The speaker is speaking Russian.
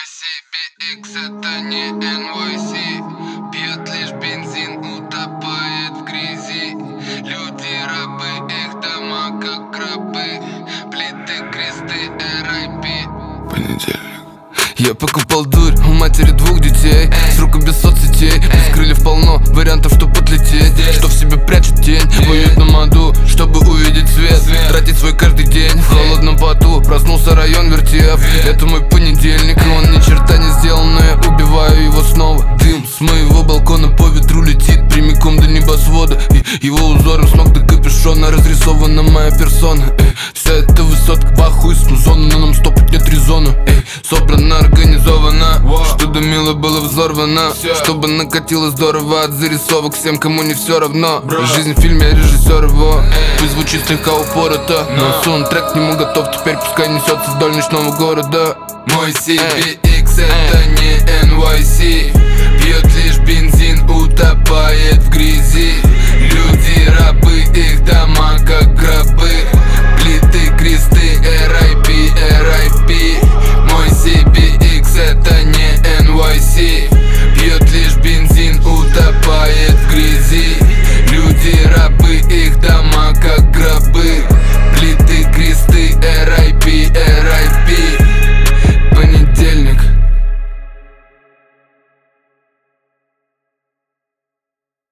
CBX это не NYC, пьет лишь бензин, утопает в грязи. Люди рабы, их дома как крабы, плиты, кресты, RIP. Понедельник. Я покупал дурь у матери двух детей, с рук без соцсетей, без крыльев полно вариантов, чтоб отлететь, что в себе прячет тень, воюет на моду, чтобы увидеть свет, тратить свой каждый день в холодном поту. Проснулся район вертев, это мой понедельник, и он ни черта не сделал, но я убиваю его снова. Дым с моего балкона по ветру летит прямиком до небосвода, и его узором с ног до капюшона разрисована моя персона. Вся эта высотка похуй с музона, но нам стопать нет резона. Собрана, организована, что-то мило было взорвано, чтобы накатило здорово от зарисовок всем, кому не все равно. Жизнь в фильме, режиссер его, пусть звучит слегка упорото, но саундтрек к нему готов, теперь пускай несется вдоль ночного города. Мой CBX это не NYC, пьет лишь бензин, утопает в грязи.